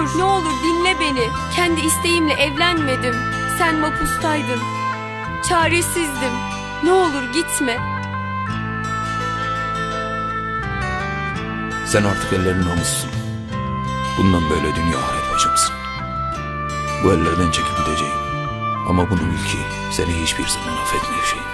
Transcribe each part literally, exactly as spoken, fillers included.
olur, ne olur dinle beni. Kendi isteğimle evlenmedim. Sen mapustaydın. Çaresizdim. Ne olur gitme. Sen artık ellerin namussun. Bundan böyle dünya ahiret bacımsın. Bu ellerden çekip gideceğim. Ama bunu bil ki seni hiçbir zaman affetmeyeceğim.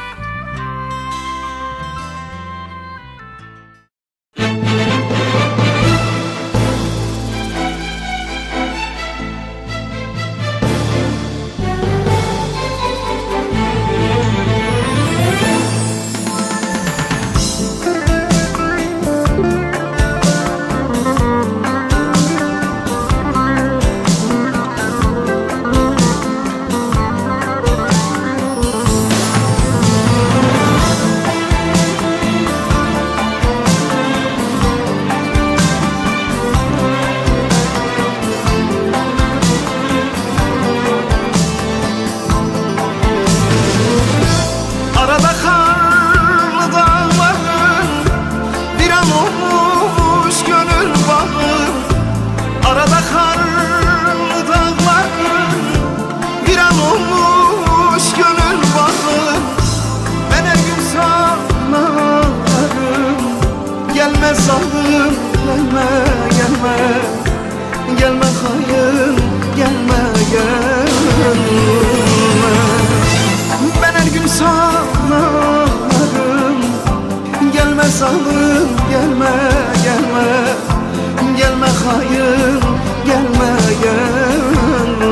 Gelme zalim, gelme, gelme, gelme hayır, gelme, gelme. Ben her gün sana ararım. Gelme zalim, gelme, gelme, gelme hayır, gelme, gelme.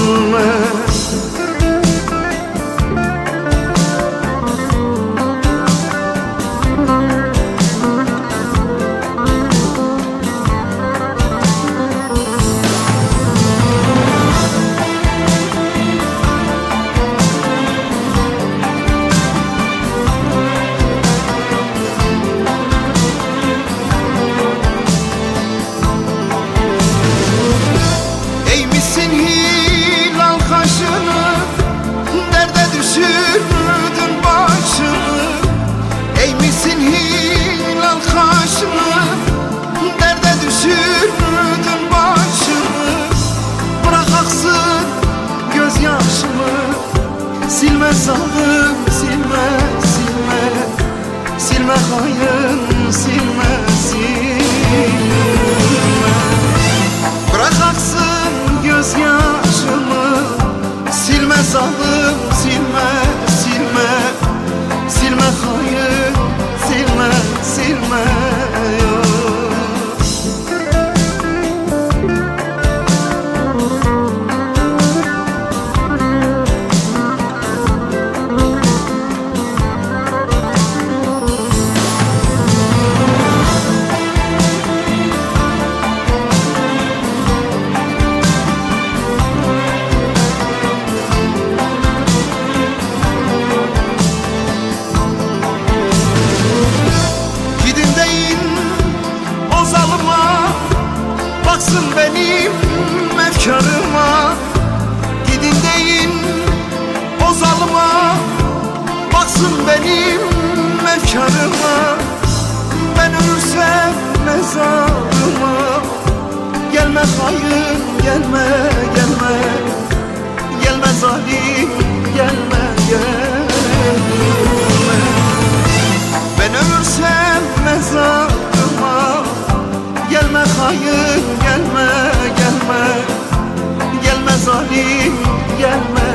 Silme zalim, silme, silme, silme hain, silme, silme. Bırak aksın gözyaşımı. Silme zalim, silme, silme, silme hain, silme, silme. Baksın benim efkarıma, gidin deyin o zalıma. Baksın benim efkarıma, ben ölürsem mezarıma. Gelme hayır, gelme, gelme, gelme zalim, gelme, gelme. Ben ölürsem mezarıma. Gelme hayır, gelme, gelme, gelme zalim, gelme.